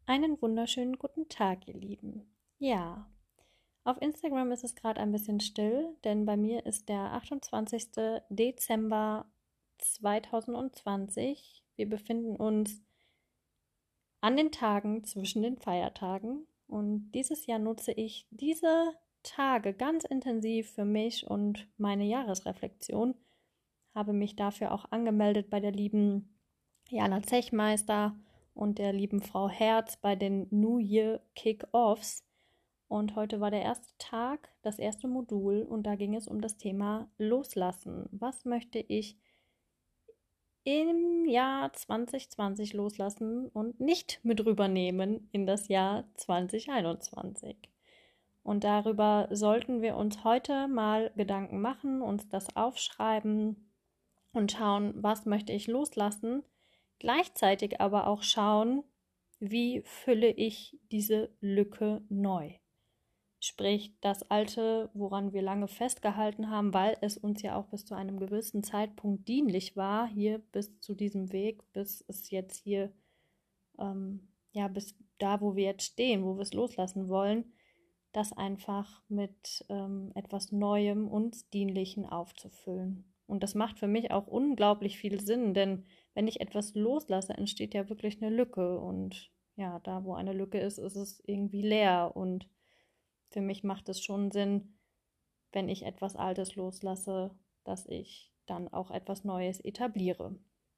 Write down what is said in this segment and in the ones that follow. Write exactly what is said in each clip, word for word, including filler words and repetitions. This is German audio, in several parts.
Einen wunderschönen guten Tag, ihr Lieben. Ja, auf Instagram ist es gerade ein bisschen still, denn bei mir ist der achtundzwanzigster Dezember zweitausendzwanzig. Wir befinden uns an den Tagen zwischen den Feiertagen und dieses Jahr nutze ich diese Tage ganz intensiv für mich und meine Jahresreflexion. Habe mich dafür auch angemeldet bei der lieben Jana Zechmeister und der lieben Frau Herz bei den New Year Kick-Offs. Und heute war der erste Tag, das erste Modul, und da ging es um das Thema Loslassen. Was möchte ich im Jahr zwanzig zwanzig loslassen und nicht mit rübernehmen in das Jahr zwanzig einundzwanzig? Und darüber sollten wir uns heute mal Gedanken machen, uns das aufschreiben und schauen, was möchte ich loslassen, gleichzeitig aber auch schauen, wie fülle ich diese Lücke neu. Sprich, das Alte, woran wir lange festgehalten haben, weil es uns ja auch bis zu einem gewissen Zeitpunkt dienlich war, hier bis zu diesem Weg, bis es jetzt hier, ähm, ja, bis da, wo wir jetzt stehen, wo wir es loslassen wollen, das einfach mit ähm, etwas Neuem, uns Dienlichen aufzufüllen. Und das macht für mich auch unglaublich viel Sinn, denn wenn ich etwas loslasse, entsteht ja wirklich eine Lücke. Und ja, da, wo eine Lücke ist, ist es irgendwie leer. Und für mich macht es schon Sinn, wenn ich etwas Altes loslasse, dass ich dann auch etwas Neues etabliere.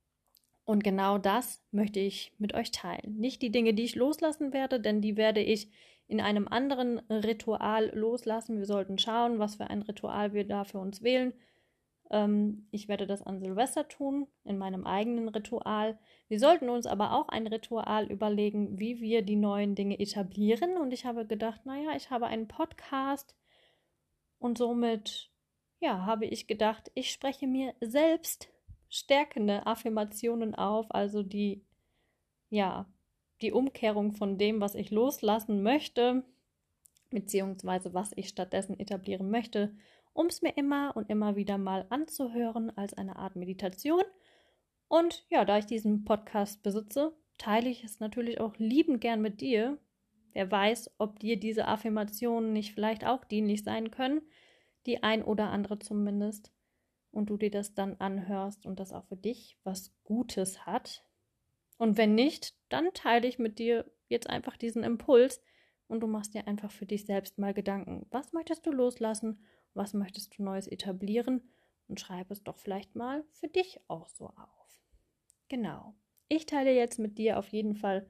Und genau das möchte ich mit euch teilen. Nicht die Dinge, die ich loslassen werde, denn die werde ich in einem anderen Ritual loslassen. Wir sollten schauen, was für ein Ritual wir da für uns wählen. Ähm, ich werde das an Silvester tun, in meinem eigenen Ritual. Wir sollten uns aber auch ein Ritual überlegen, wie wir die neuen Dinge etablieren. Und ich habe gedacht, naja, ich habe einen Podcast und somit, ja, habe ich gedacht, ich spreche mir selbst stärkende Affirmationen auf, also die, ja, die Umkehrung von dem, was ich loslassen möchte, beziehungsweise was ich stattdessen etablieren möchte, um es mir immer und immer wieder mal anzuhören als eine Art Meditation. Und ja, da ich diesen Podcast besitze, teile ich es natürlich auch liebend gern mit dir. Wer weiß, ob dir diese Affirmationen nicht vielleicht auch dienlich sein können, die ein oder andere zumindest, und du dir das dann anhörst und das auch für dich was Gutes hat. Und wenn nicht, dann teile ich mit dir jetzt einfach diesen Impuls und du machst dir einfach für dich selbst mal Gedanken. Was möchtest du loslassen? Was möchtest du Neues etablieren? Und schreib es doch vielleicht mal für dich auch so auf. Genau. Ich teile jetzt mit dir auf jeden Fall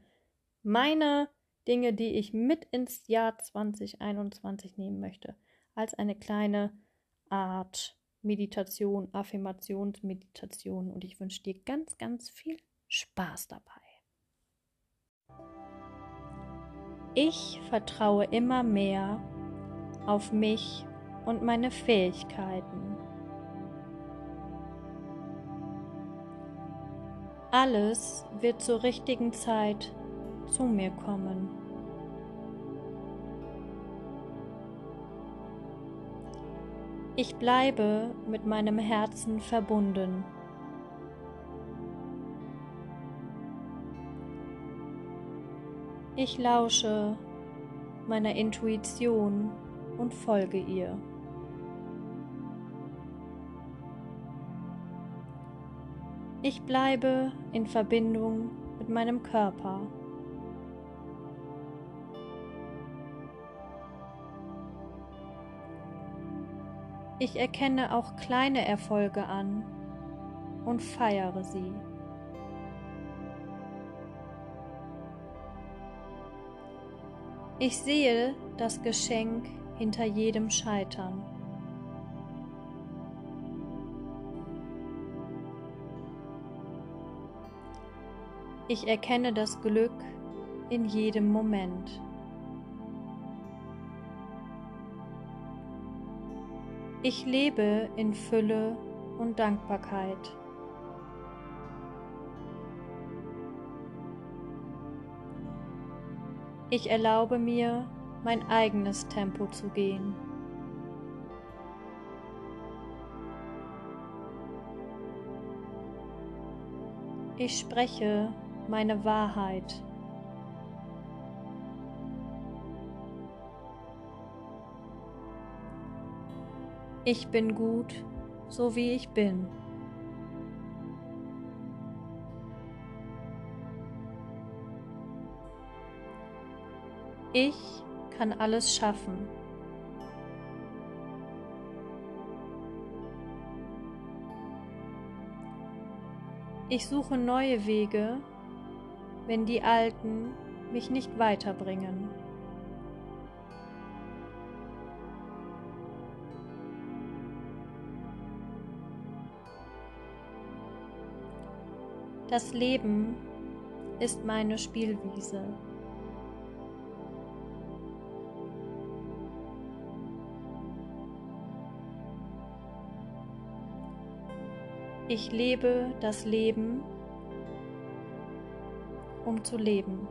meine Dinge, die ich mit ins Jahr zwanzig einundzwanzig nehmen möchte, als eine kleine Art Meditation, Affirmationsmeditation. Und ich wünsche dir ganz, ganz viel Spaß dabei. Ich vertraue immer mehr auf mich und meine Fähigkeiten. Alles wird zur richtigen Zeit zu mir kommen. Ich bleibe mit meinem Herzen verbunden. Ich lausche meiner Intuition und folge ihr. Ich bleibe in Verbindung mit meinem Körper. Ich erkenne auch kleine Erfolge an und feiere sie. Ich sehe das Geschenk hinter jedem Scheitern. Ich erkenne das Glück in jedem Moment. Ich lebe in Fülle und Dankbarkeit. Ich erlaube mir, mein eigenes Tempo zu gehen. Ich spreche meine Wahrheit. Ich bin gut, so wie ich bin. Ich kann alles schaffen. Ich suche neue Wege, wenn die alten mich nicht weiterbringen. Das Leben ist meine Spielwiese. Ich lebe das Leben, um zu leben.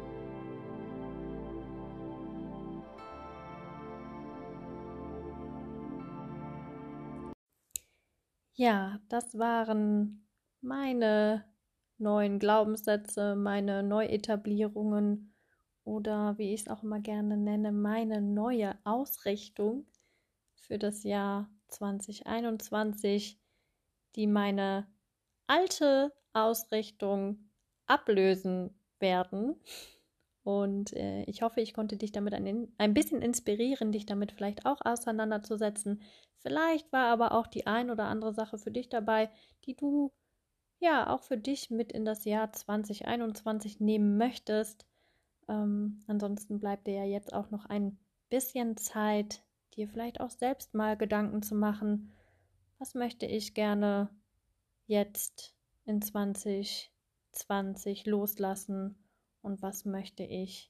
Ja, das waren meine neuen Glaubenssätze, meine Neuetablierungen oder wie ich es auch immer gerne nenne, meine neue Ausrichtung für das Jahr zwanzig einundzwanzig, die meine alte Ausrichtung ablösen werden. Und äh, ich hoffe, ich konnte dich damit ein, ein bisschen inspirieren, dich damit vielleicht auch auseinanderzusetzen. Vielleicht war aber auch die ein oder andere Sache für dich dabei, die du ja auch für dich mit in das Jahr zwanzig einundzwanzig nehmen möchtest. Ähm, ansonsten bleibt dir ja jetzt auch noch ein bisschen Zeit, dir vielleicht auch selbst mal Gedanken zu machen. Was möchte ich gerne jetzt in zwanzig zwanzig loslassen und was möchte ich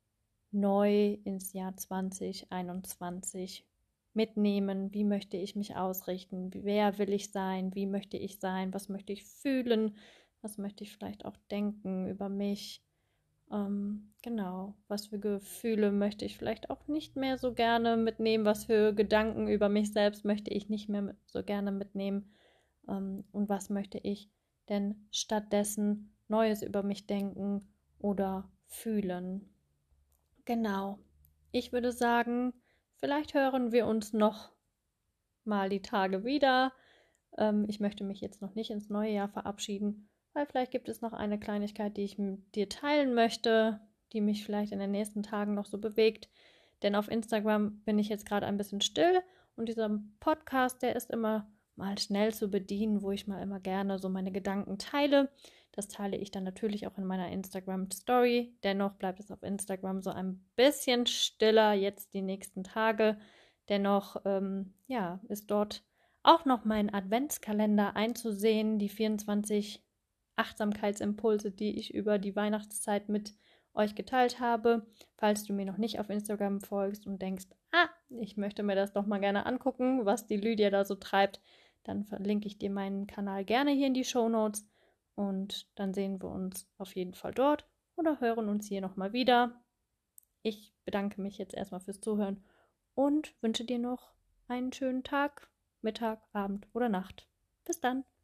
neu ins Jahr zwanzig einundzwanzig mitnehmen? Wie möchte ich mich ausrichten? Wer will ich sein? Wie möchte ich sein? Was möchte ich fühlen? Was möchte ich vielleicht auch denken über mich? Ähm, genau, was für Gefühle möchte ich vielleicht auch nicht mehr so gerne mitnehmen? Was für Gedanken über mich selbst möchte ich nicht mehr so gerne mitnehmen? Ähm, und was möchte ich denn stattdessen Neues über mich denken oder fühlen? Genau. Ich würde sagen, vielleicht hören wir uns noch mal die Tage wieder. Ähm, ich möchte mich jetzt noch nicht ins neue Jahr verabschieden, weil vielleicht gibt es noch eine Kleinigkeit, die ich mit dir teilen möchte, die mich vielleicht in den nächsten Tagen noch so bewegt. Denn auf Instagram bin ich jetzt gerade ein bisschen still und dieser Podcast, der ist immer mal schnell zu bedienen, wo ich mal immer gerne so meine Gedanken teile. Das teile ich dann natürlich auch in meiner Instagram-Story. Dennoch bleibt es auf Instagram so ein bisschen stiller jetzt die nächsten Tage. Dennoch, ähm, ja, ist dort auch noch mein Adventskalender einzusehen, die vierundzwanzig Achtsamkeitsimpulse, die ich über die Weihnachtszeit mit euch geteilt habe. Falls du mir noch nicht auf Instagram folgst und denkst, ah, ich möchte mir das doch mal gerne angucken, was die Lydia da so treibt, dann verlinke ich dir meinen Kanal gerne hier in die Shownotes und dann sehen wir uns auf jeden Fall dort oder hören uns hier nochmal wieder. Ich bedanke mich jetzt erstmal fürs Zuhören und wünsche dir noch einen schönen Tag, Mittag, Abend oder Nacht. Bis dann.